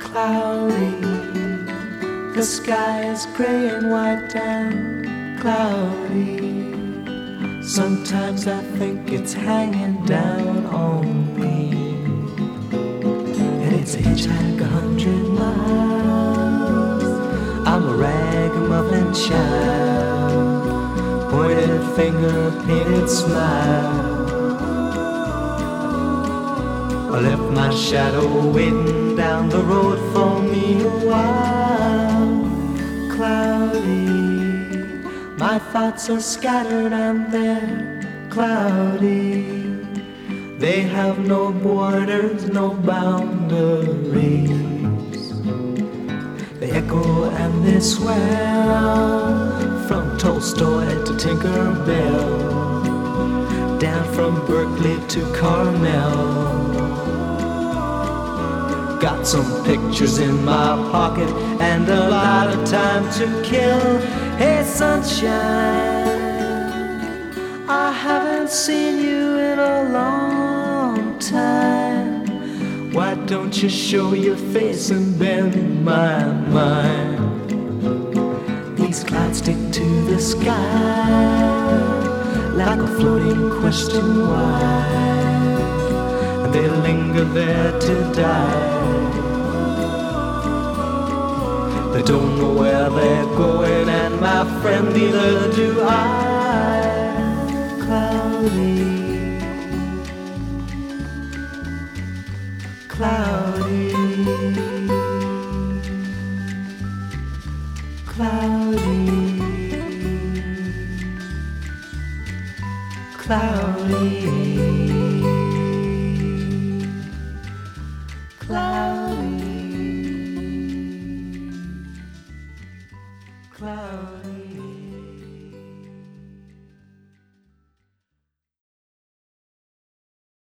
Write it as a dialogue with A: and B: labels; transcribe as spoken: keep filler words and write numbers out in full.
A: cloudy. The sky is gray and white and cloudy. Sometimes I think it's hanging down on me, and it's a hitchhike a hundred miles. I'm a ragamuffin child, pointed finger, painted smile. I left my shadow waiting down the road for me a while. Cloudy, my thoughts are scattered and they're cloudy. They have no borders, no boundaries. They echo and they swell, from Tolstoy to Tinker Bell, down from Berkeley to Carmel. Got some pictures in my pocket and a lot of time to kill. Hey sunshine, I haven't seen you in a long time. Why don't you show your face and bend my mind? These clouds stick to the sky like a floating question why, and they linger there to die. They don't know where they're going, and my friend, neither do I. Cloudy, cloudy, cloudy, cloudy, cloudy.